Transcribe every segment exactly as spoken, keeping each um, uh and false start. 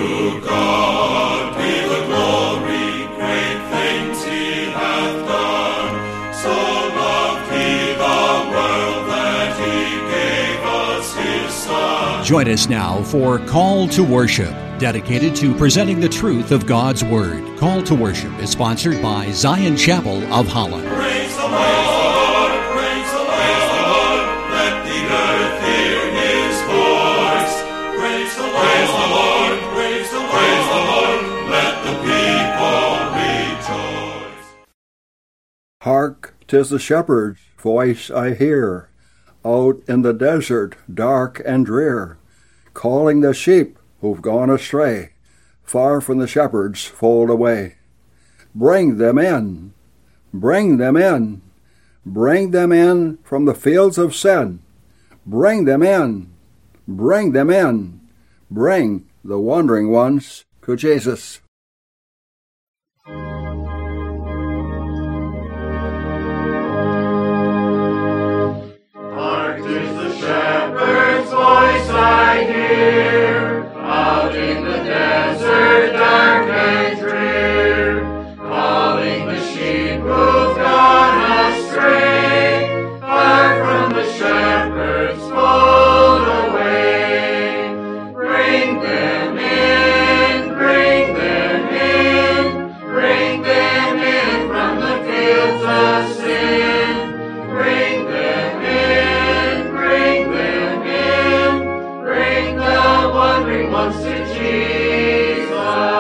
To God be the glory, great things he hath done. So loved he the world that he gave us his Son. Join us now for Call to Worship, dedicated to presenting the truth of God's Word. Call to Worship is sponsored by Zion Chapel of Holland. Praise the Lord, praise the Lord, let the earth hear his voice. Praise the Lord, praise the Lord, praise the Lord, let the people rejoice. Hark, 'tis the shepherd's voice I hear, out in the desert dark and drear, calling the sheep who've gone astray, far from the shepherd's fold away. Bring them in, bring them in, bring them in from the fields of sin. Bring them in, bring them in, bring the wandering ones to Jesus. Hark, 'tis the shepherd's voice I hear, out in the desert dark and drear, calling the sheep who've gone astray, far from the shepherd's fold away. Bring them in, bring them in, bring them in from the fields of sin. Bring them in, bring them in, bring the wandering ones to Jesus.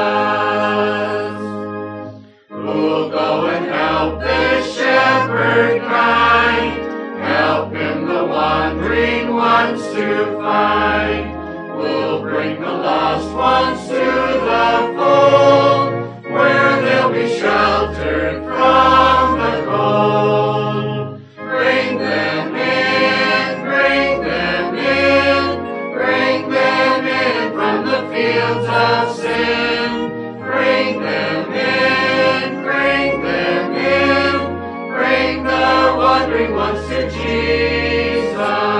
Who'll go and help this shepherd kind, help him the wandering ones to find. We'll bring the lost ones to the fold, where they'll be sheltered from the cold. Bring them in, bring them in, bring them in from the fields of sin. Bring them in, bring them in, bring the wandering ones to Jesus.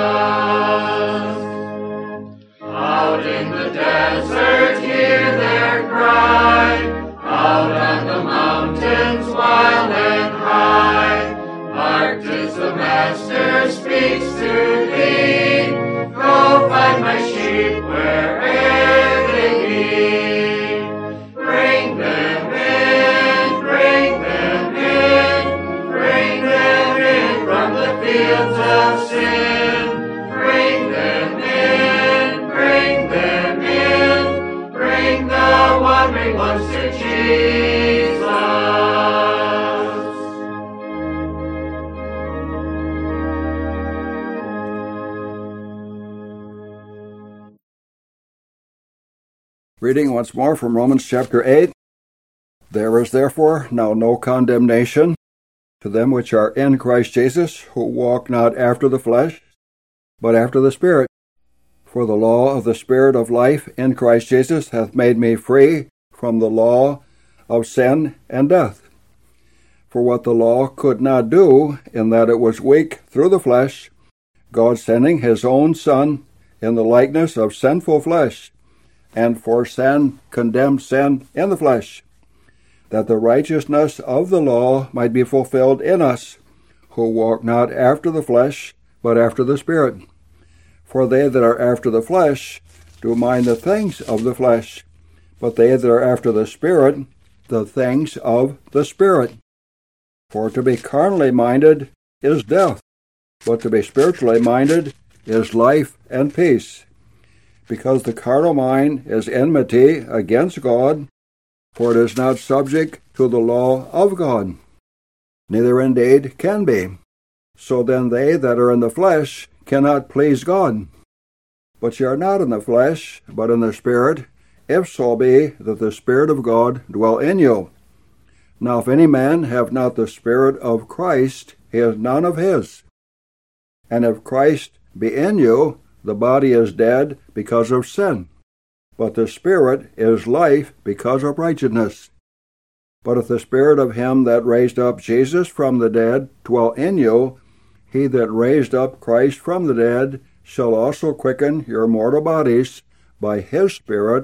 Out in the desert hear their cry, out on the mountains wild and high. Hark, 'tis the Master speaks to thee, go find my sheep where'er they be. Bring them in, bring them in, bring them in from the fields of sin. Bring them in, bring them in, bring the wandering ones to Jesus. Reading once more from Romans chapter eight. There is therefore now no condemnation to them which are in Christ Jesus, who walk not after the flesh, but after the Spirit. For the law of the Spirit of life in Christ Jesus hath made me free from the law of sin and death. For what the law could not do, in that it was weak through the flesh, God sending his own Son in the likeness of sinful flesh, and for sin condemned sin in the flesh, that the righteousness of the law might be fulfilled in us, who walk not after the flesh, but after the Spirit. For they that are after the flesh do mind the things of the flesh, but they that are after the Spirit, the things of the Spirit. For to be carnally minded is death, but to be spiritually minded is life and peace. Because the carnal mind is enmity against God, for it is not subject to the law of God, neither indeed can be. So then they that are in the flesh cannot please God. But ye are not in the flesh, but in the Spirit, if so be that the Spirit of God dwell in you. Now if any man have not the Spirit of Christ, he is none of his. And if Christ be in you, the body is dead because of sin, but the Spirit is life because of righteousness. But if the Spirit of him that raised up Jesus from the dead dwell in you, he that raised up Christ from the dead shall also quicken your mortal bodies by his Spirit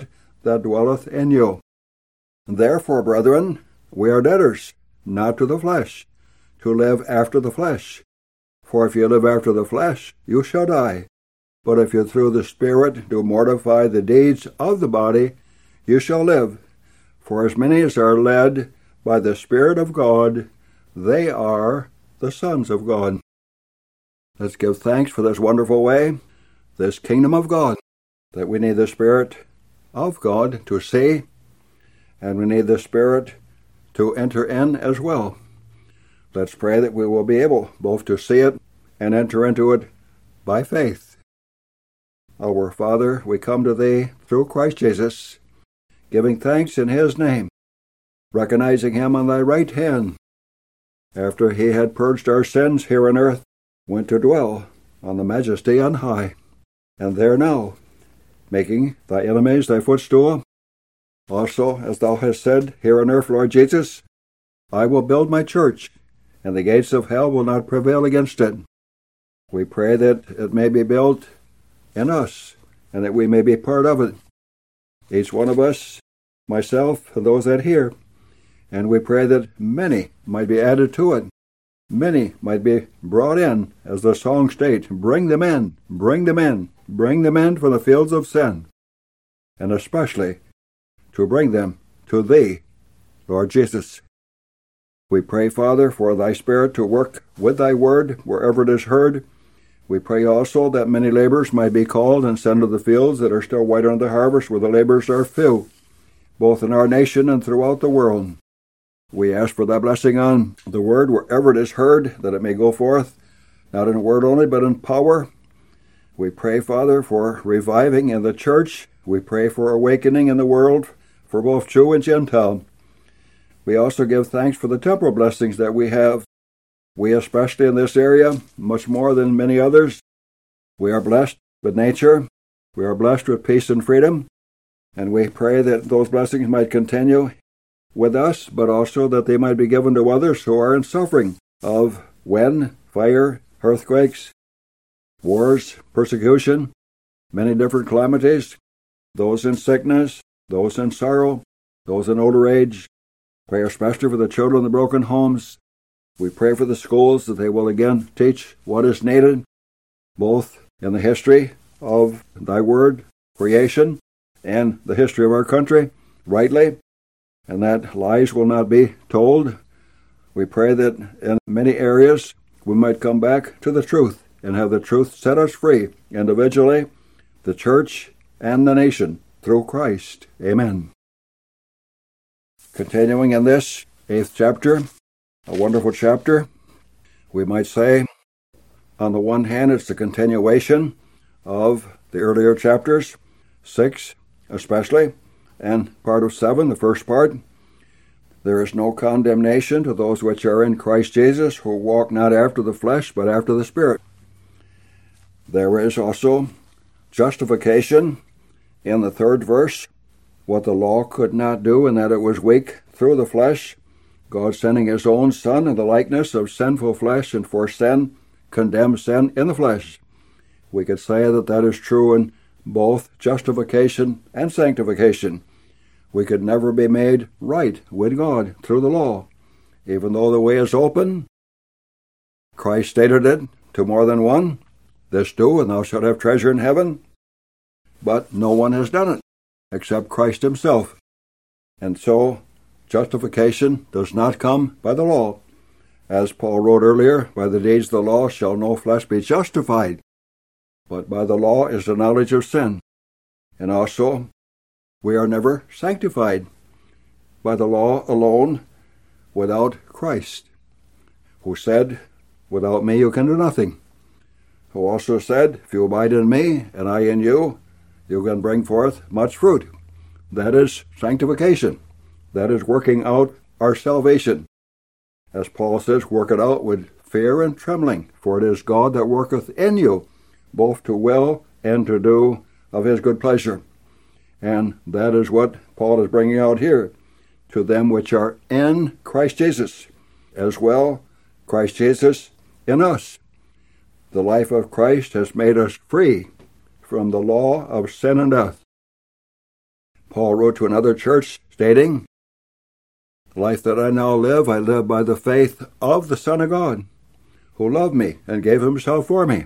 that dwelleth in you. Therefore, brethren, we are debtors, not to the flesh, to live after the flesh. For if you live after the flesh, you shall die. But if you through the Spirit do mortify the deeds of the body, you shall live. For as many as are led by the Spirit of God, they are the sons of God. Let's give thanks for this wonderful way, this kingdom of God, that we need the Spirit of God to see, and we need the Spirit to enter in as well. Let's pray that we will be able both to see it and enter into it by faith. Our Father, we come to Thee through Christ Jesus, giving thanks in His name, recognizing Him on Thy right hand, after He had purged our sins here on earth, went to dwell on the majesty on high, and there now, making Thy enemies Thy footstool. Also, as Thou hast said here on earth, Lord Jesus, I will build My church, and the gates of hell will not prevail against it. We pray that it may be built in us, and that we may be part of it, each one of us, myself, and those that hear. And we pray that many might be added to it. Many might be brought in, as the song states, bring them in, bring them in, bring them in from the fields of sin, and especially to bring them to Thee, Lord Jesus. We pray, Father, for Thy Spirit to work with Thy word wherever it is heard. We pray also that many laborers might be called and sent to the fields that are still white unto the harvest, where the laborers are few, both in our nation and throughout the world. We ask for Thy blessing on the word wherever it is heard, that it may go forth, not in word only, but in power. We pray, Father, for reviving in the church. We pray for awakening in the world, for both Jew and Gentile. We also give thanks for the temporal blessings that we have. We, especially in this area, much more than many others, we are blessed with nature. We are blessed with peace and freedom. And we pray that those blessings might continue with us, but also that they might be given to others who are in suffering of wind, fire, earthquakes, wars, persecution, many different calamities, those in sickness, those in sorrow, those in older age. Pray especially for the children in the broken homes. We pray for the schools that they will again teach what is needed, both in the history of Thy word, creation, and the history of our country, rightly, and that lies will not be told. We pray that in many areas we might come back to the truth and have the truth set us free, individually, the church, and the nation, through Christ. Amen. Continuing in this eighth chapter, a wonderful chapter, we might say, on the one hand, it's the continuation of the earlier chapters, six especially, and part of seven, the first part. There is no condemnation to those which are in Christ Jesus, who walk not after the flesh, but after the Spirit. There is also justification in the third verse, what the law could not do, in that it was weak through the flesh, God sending His own Son in the likeness of sinful flesh, and for sin condemned sin in the flesh. We could say that that is true in both justification and sanctification. We could never be made right with God through the law. Even though the way is open, Christ stated it to more than one, this do, and thou shalt have treasure in heaven. But no one has done it, except Christ Himself. And so, justification does not come by the law. As Paul wrote earlier, by the deeds of the law shall no flesh be justified, but by the law is the knowledge of sin. And also, we are never sanctified by the law alone, without Christ, who said, without me you can do nothing. Who also said, if you abide in me, and I in you, you can bring forth much fruit. That is sanctification. That is working out our salvation. As Paul says, work it out with fear and trembling, for it is God that worketh in you, both to will and to do of His good pleasure. And that is what Paul is bringing out here, to them which are in Christ Jesus, as well Christ Jesus in us. The life of Christ has made us free from the law of sin and death. Paul wrote to another church stating, "The life that I now live, I live by the faith of the Son of God, who loved me and gave himself for me."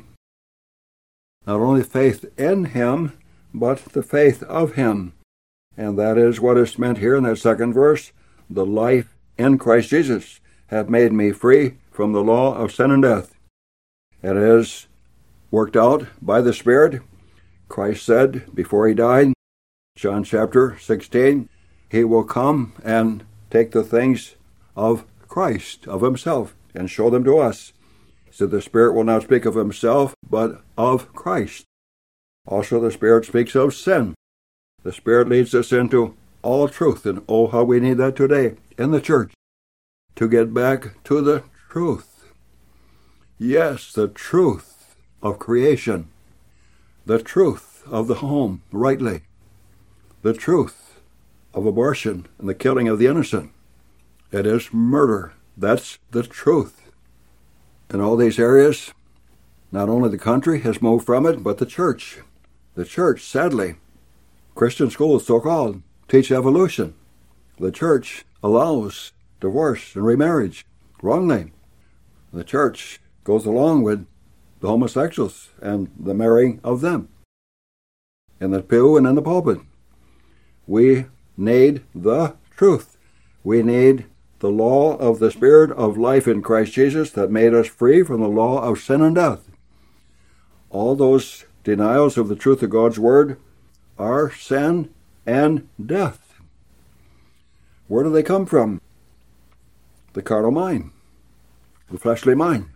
Not only faith in him, but the faith of him. And that is what is meant here in that second verse. The life in Christ Jesus hath made me free from the law of sin and death. It is worked out by the Spirit. Christ said before he died, John chapter sixteen, he will come and take the things of Christ, of himself, and show them to us. He said the Spirit will not speak of himself, but of Christ. Also the Spirit speaks of sin. The Spirit leads us into all truth, and oh, how we need that today in the church, to get back to the truth. Yes, the truth of creation, the truth of the home, rightly, the truth of abortion and the killing of the innocent. It is murder. That's the truth. In all these areas, not only the country has moved from it, but the church. The church, sadly, Christian schools, so-called, teach evolution. The church allows divorce and remarriage wrongly. The church goes along with the homosexuals and the marrying of them in the pew and in the pulpit. We need the truth. We need the law of the Spirit of life in Christ Jesus that made us free from the law of sin and death. All those denials of the truth of God's Word are sin and death. Where do they come from? The carnal mind, the fleshly mind.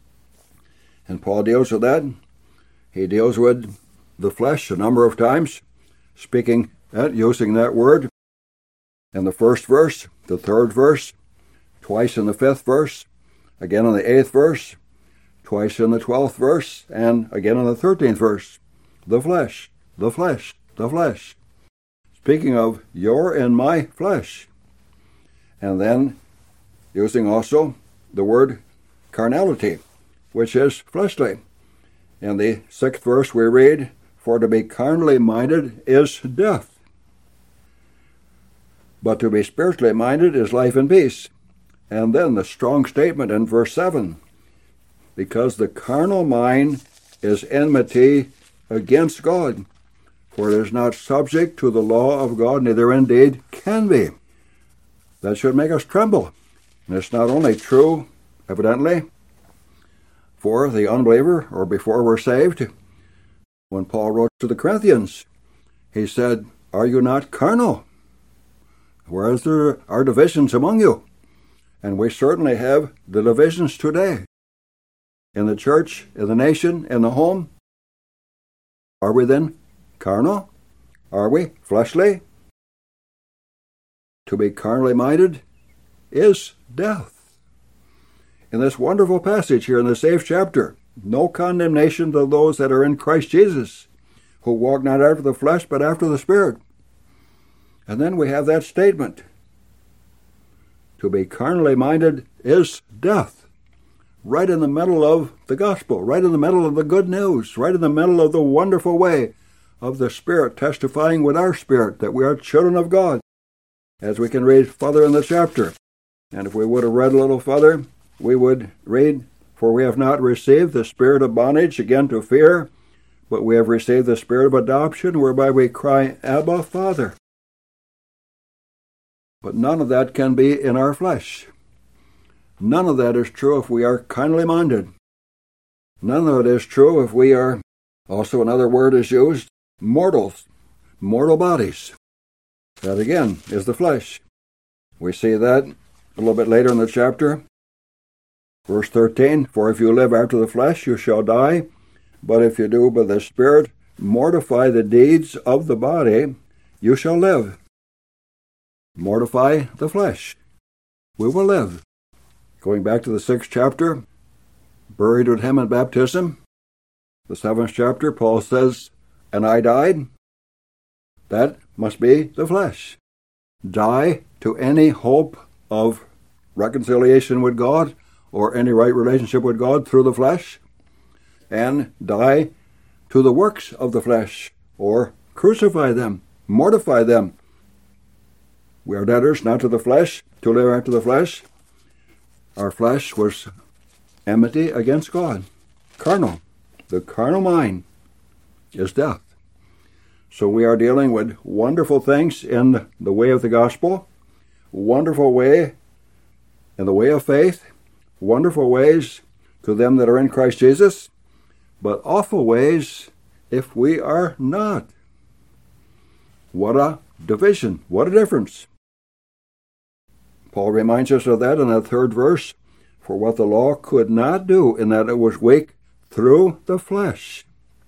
And Paul deals with that. He deals with the flesh a number of times, speaking at, using that word in the first verse, the third verse, twice in the fifth verse, again in the eighth verse, twice in the twelfth verse, and again in the thirteenth verse. The flesh, the flesh, the flesh. Speaking of your and my flesh. And then using also the word carnality, which is fleshly. In the sixth verse we read, "For to be carnally minded is death, but to be spiritually minded is life and peace." And then the strong statement in verse seven, "Because the carnal mind is enmity against God, for it is not subject to the law of God, neither indeed can be." That should make us tremble. And it's not only true, evidently, for the unbeliever or before we're saved. When Paul wrote to the Corinthians, he said, "Are you not carnal? Whereas there are divisions among you." And we certainly have the divisions today. In the church, in the nation, in the home. Are we then carnal? Are we fleshly? To be carnally minded is death. In this wonderful passage here in this eighth chapter, no condemnation to those that are in Christ Jesus, who walk not after the flesh, but after the Spirit. And then we have that statement. To be carnally minded is death. Right in the middle of the gospel, right in the middle of the good news, right in the middle of the wonderful way of the Spirit testifying with our spirit that we are children of God, as we can read further in the chapter. And if we would have read a little further, we would read, "For we have not received the spirit of bondage again to fear, but we have received the spirit of adoption, whereby we cry, Abba, Father." But none of that can be in our flesh. None of that is true if we are carnally minded. None of it is true if we are, also another word is used, mortals, mortal bodies. That again is the flesh. We see that a little bit later in the chapter. Verse thirteen, "For if you live after the flesh, you shall die. But if you do by the Spirit mortify the deeds of the body, you shall live." Mortify the flesh. We will live. Going back to the sixth chapter, buried with him in baptism. The seventh chapter, Paul says, "And I died." That must be the flesh. Die to any hope of reconciliation with God or any right relationship with God through the flesh, and die to the works of the flesh, or crucify them, mortify them. We are debtors not to the flesh, to live after the flesh. Our flesh was enmity against God. Carnal. The carnal mind is death. So we are dealing with wonderful things in the way of the gospel, wonderful way in the way of faith, wonderful ways to them that are in Christ Jesus, but awful ways if we are not. What a division, what a difference. Paul reminds us of that in that third verse, for what the law could not do, in that it was weak through the flesh.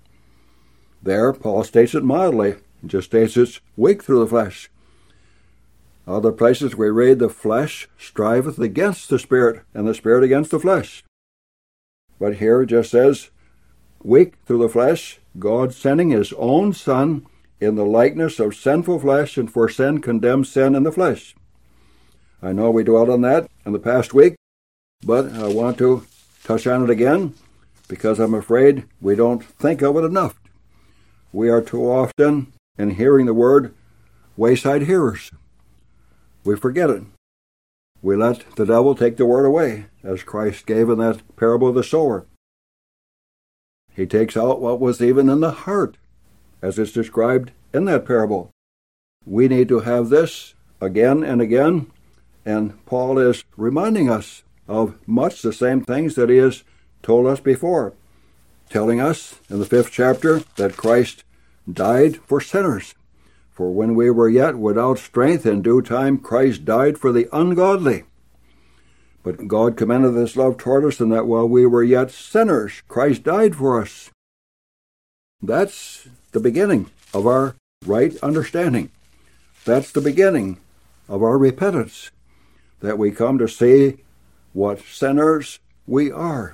There, Paul states it mildly, he just states it's weak through the flesh. Other places we read, the flesh striveth against the spirit, and the spirit against the flesh. But here it just says, weak through the flesh, God sending his own Son in the likeness of sinful flesh, and for sin condemned sin in the flesh. I know we dwelt on that in the past week, but I want to touch on it again, because I'm afraid we don't think of it enough. We are too often, in hearing the word, wayside hearers. We forget it. We let the devil take the word away, as Christ gave in that parable of the sower. He takes out what was even in the heart, as it's described in that parable. We need to have this again and again, and Paul is reminding us of much the same things that he has told us before, telling us in the fifth chapter that Christ died for sinners. For when we were yet without strength, in due time Christ died for the ungodly. But God commended this love toward us, in that while we were yet sinners, Christ died for us. That's the beginning of our right understanding. That's the beginning of our repentance, that we come to see what sinners we are.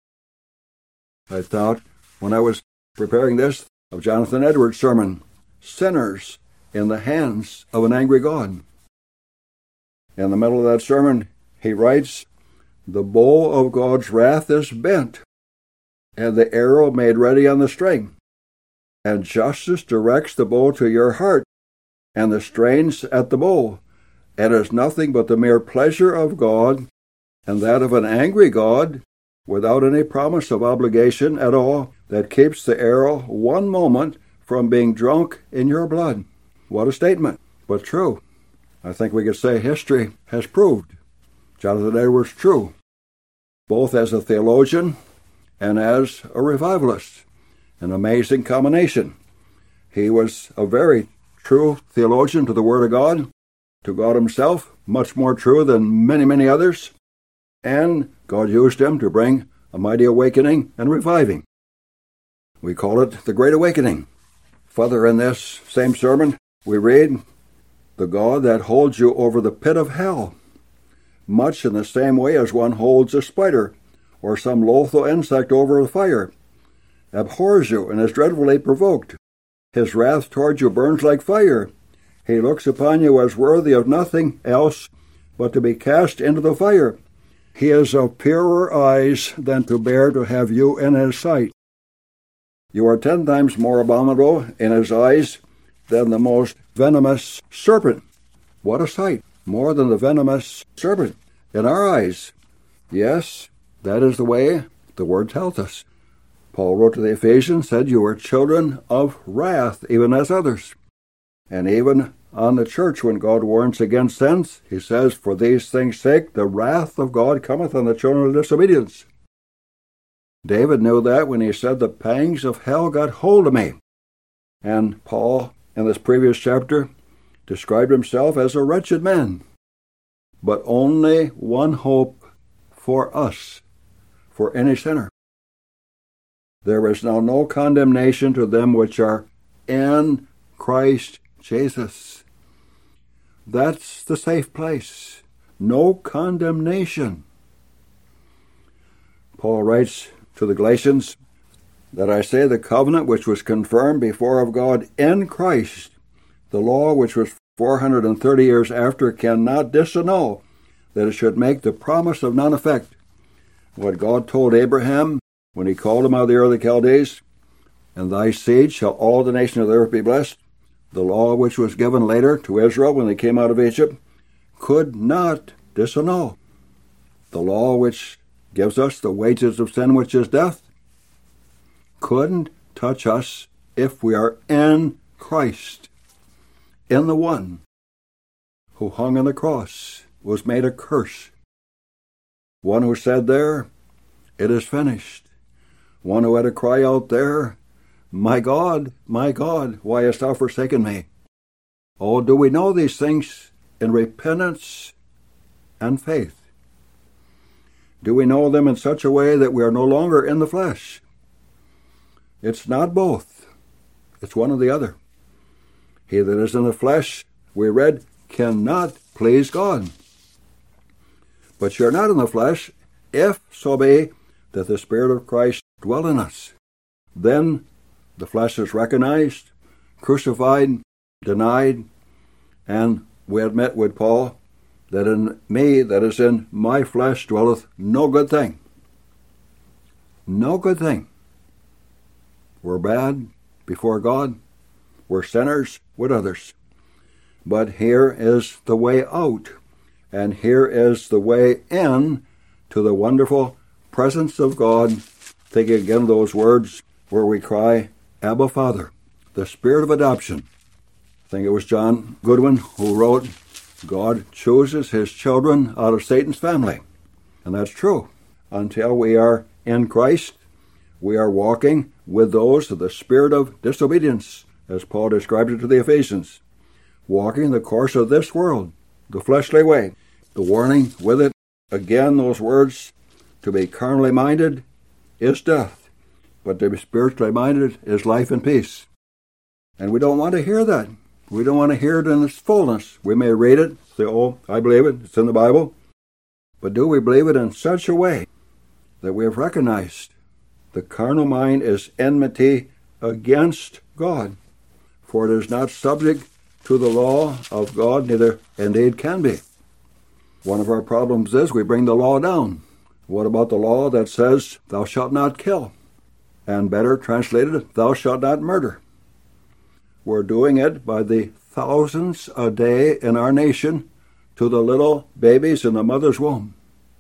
I thought, when I was preparing this, of Jonathan Edwards' sermon, Sinners in the Hands of an Angry God. In the middle of that sermon, he writes, the bow of God's wrath is bent, and the arrow made ready on the string, and justice directs the bow to your heart, and the strains at the bow, and is nothing but the mere pleasure of God, and that of an angry God, without any promise of obligation at all, that keeps the arrow one moment from being drunk in your blood. What a statement, but true. I think we could say history has proved Jonathan Edwards true, both as a theologian and as a revivalist. An amazing combination. He was a very true theologian to the Word of God, to God himself, much more true than many, many others. And God used him to bring a mighty awakening and reviving. We call it the Great Awakening. Further in this same sermon, we read, the God that holds you over the pit of hell, much in the same way as one holds a spider or some loathsome insect over the fire, abhors you and is dreadfully provoked. His wrath toward you burns like fire. He looks upon you as worthy of nothing else but to be cast into the fire. He is of purer eyes than to bear to have you in his sight. You are ten times more abominable in his eyes than the most venomous serpent. What a sight! More than the venomous serpent in our eyes. Yes, that is the way the Word tells us. Paul wrote to the Ephesians, said, you are children of wrath, even as others. And even on the church, when God warns against sins, he says, for these things' sake, the wrath of God cometh on the children of disobedience. David knew that when he said, the pangs of hell got hold of me. And Paul, in this previous chapter, described himself as a wretched man. But only one hope for us, for any sinner. There is now no condemnation to them which are in Christ Jesus. That's the safe place. No condemnation. Paul writes to the Galatians, that I say the covenant which was confirmed before of God in Christ, the law which was four hundred thirty years after, cannot disannul, that it should make the promise of none effect. What God told Abraham when he called him out of the Ur of the Chaldees, and thy seed shall all the nations of the earth be blessed, the law which was given later to Israel when they came out of Egypt, could not disannul. The law which gives us the wages of sin, which is death, couldn't touch us if we are in Christ, in the one who hung on the cross, was made a curse. One who said there, "It is finished." One who had to cry out there, "My God, my God, why hast thou forsaken me?" Oh, do we know these things in repentance and faith? Do we know them in such a way that we are no longer in the flesh? It's not both. It's one or the other. He that is in the flesh, we read, cannot please God. But you're not in the flesh, if so be that the Spirit of Christ dwell in us. Then the flesh is recognized, crucified, denied, and we admit with Paul that in me, that is in my flesh, dwelleth no good thing. No good thing. We're bad before God. We're sinners with others. But here is the way out, and here is the way in to the wonderful presence of God. Think again of those words where we cry, "Abba, Father," the spirit of adoption. I think it was John Goodwin who wrote, God chooses his children out of Satan's family. And that's true. Until we are in Christ, we are walking with those of the spirit of disobedience, as Paul described it to the Ephesians. Walking the course of this world, the fleshly way. The warning with it, again, those words, to be carnally minded is death, but to be spiritually minded is life and peace. And we don't want to hear that. We don't want to hear it in its fullness. We may read it, say, "Oh, I believe it, it's in the Bible." But do we believe it in such a way that we have recognized the carnal mind is enmity against God? For it is not subject to the law of God, neither indeed can be. One of our problems is we bring the law down. What about the law that says, "Thou shalt not kill"? And better translated, "Thou shalt not murder"? We're doing it by the thousands a day in our nation to the little babies in the mother's womb.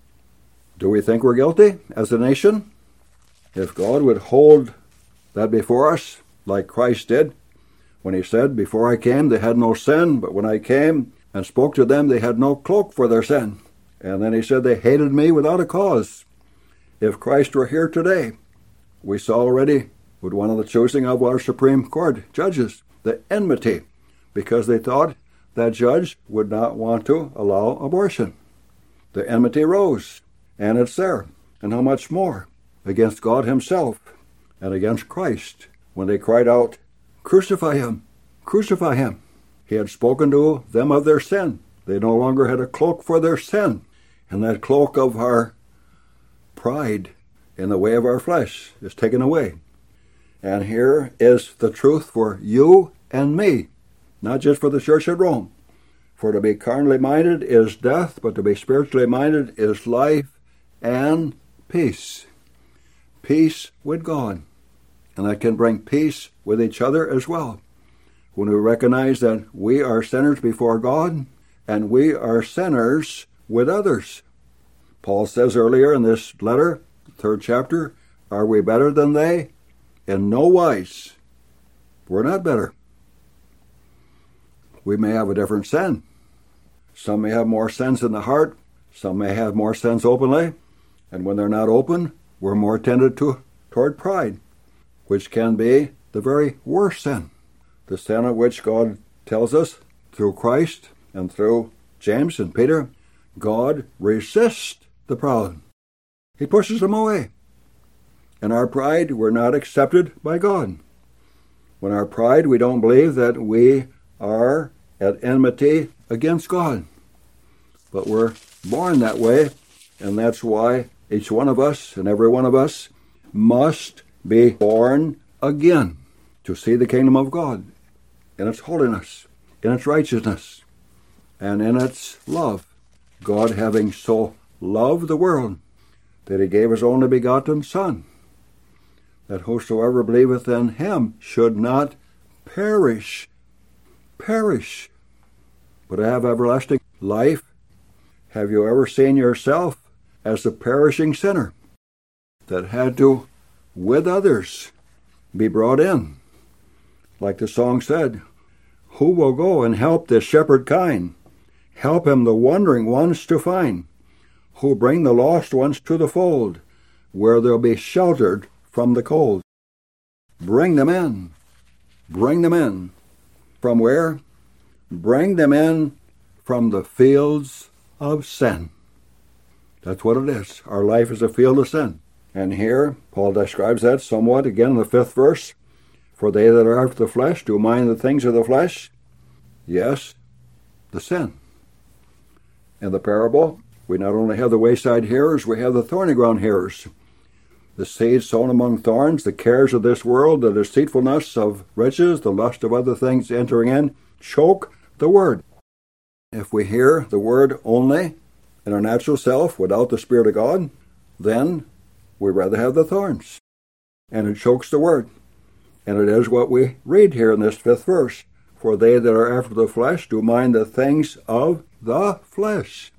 Do we think we're guilty as a nation? If God would hold that before us, like Christ did, when he said, "Before I came, they had no sin, but when I came and spoke to them, they had no cloak for their sin." And then he said, "They hated me without a cause." If Christ were here today, we saw already with one of the choosing of our Supreme Court judges, the enmity, because they thought that judge would not want to allow abortion. The enmity rose, and it's there. And how much more against God himself and against Christ when they cried out, "Crucify him, crucify him." He had spoken to them of their sin. They no longer had a cloak for their sin, and that cloak of our pride in the way of our flesh is taken away. And here is the truth for you and me, not just for the church at Rome. For to be carnally minded is death, but to be spiritually minded is life and peace. Peace with God. And that can bring peace with each other as well. When we recognize that we are sinners before God, and we are sinners with others. Paul says earlier in this letter, third chapter, "Are we better than they? In no wise." We're not better. We may have a different sin. Some may have more sins in the heart. Some may have more sins openly. And when they're not open, we're more tended to toward pride, which can be the very worst sin. The sin of which God tells us through Christ and through James and Peter, God resists the proud. He pushes them away. In our pride, we're not accepted by God. When our pride, we don't believe that we are at enmity against God. But we're born that way, and that's why each one of us and every one of us must be born again to see the kingdom of God in its holiness, in its righteousness, and in its love. God having so loved the world that he gave his only begotten Son, that whosoever believeth in him should not perish, perish, but have everlasting life. Have you ever seen yourself as a perishing sinner that had to, with others, be brought in? Like the song said, who will go and help this shepherd kind? Help him the wandering ones to find, who bring the lost ones to the fold, where they'll be sheltered from the cold. Bring them in. Bring them in. From where? Bring them in from the fields of sin. That's what it is. Our life is a field of sin. And here, Paul describes that somewhat again in the fifth verse. For they that are after the flesh do mind the things of the flesh. Yes, the sin. In the parable, we not only have the wayside hearers, we have the thorny ground hearers. The seed sown among thorns, the cares of this world, the deceitfulness of riches, the lust of other things entering in, choke the word. If we hear the word only in our natural self without the Spirit of God, then we'd rather have the thorns. And it chokes the word. And it is what we read here in this fifth verse. For they that are after the flesh do mind the things of the flesh.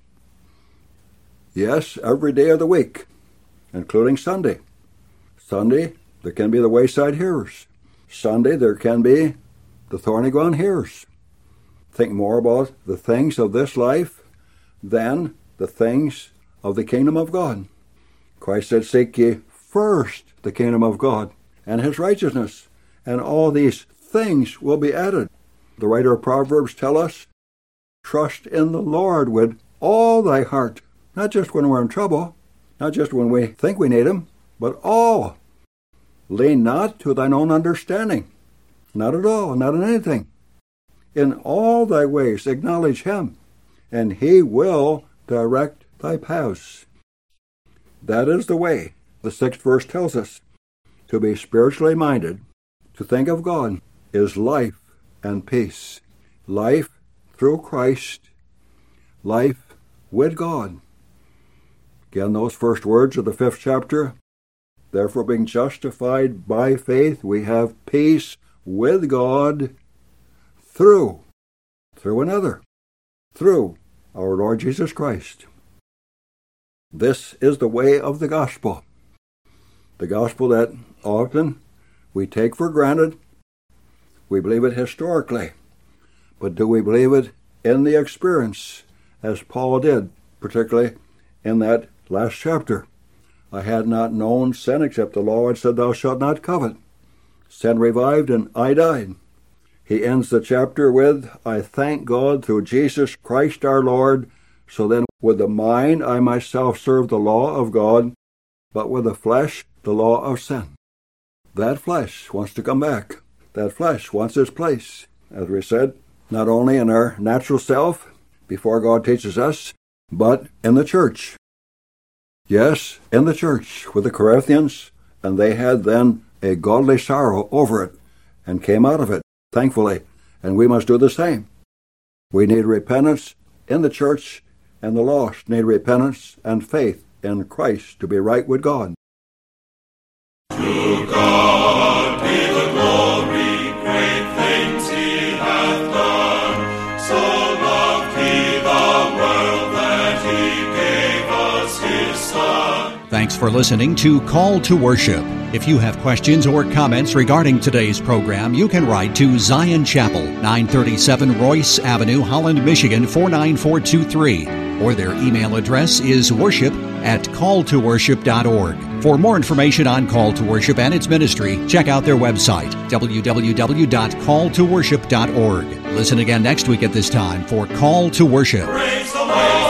Yes, every day of the week, including Sunday. Sunday, there can be the wayside hearers. Sunday, there can be the thorny ground hearers. Think more about the things of this life than the things of the kingdom of God. Christ said, seek ye first the kingdom of God and his righteousness, and all these things will be added. The writer of Proverbs tell us, trust in the Lord with all thy heart, not just when we're in trouble, not just when we think we need him, but all. Lean not to thine own understanding, not at all, not in anything. In all thy ways acknowledge him, and he will direct thy paths. That is the way, the sixth verse tells us. To be spiritually minded, to think of God, is life and peace. Life through Christ, life with God. Again, those first words of the fifth chapter. Therefore, being justified by faith, we have peace with God through, through another, through our Lord Jesus Christ. This is the way of the gospel. The gospel that often we take for granted. We believe it historically. But do we believe it in the experience, as Paul did, particularly in that last chapter? I had not known sin except the law had said, thou shalt not covet. Sin revived and I died. He ends the chapter with, I thank God through Jesus Christ our Lord. So then with the mind I myself serve the law of God, but with the flesh the law of sin. That flesh wants to come back. That flesh wants its place, as we said, not only in our natural self, before God teaches us, but in the church. Yes, in the church with the Corinthians, and they had then a godly sorrow over it, and came out of it, thankfully, and we must do the same. We need repentance in the church, and the lost need repentance and faith in Christ to be right with God. To God be the glory, great things he hath done. So loved he the world that he gave us his Son. Thanks for listening to Call to Worship. If you have questions or comments regarding today's program, you can write to Zion Chapel, nine thirty-seven Royce Avenue, Holland, Michigan, four nine four two three. Or their email address is worship at call to worship dot org. For more information on Call to Worship and its ministry, check out their website, w w w dot call to worship dot org. Listen again next week at this time for Call to Worship. Praise the Lord.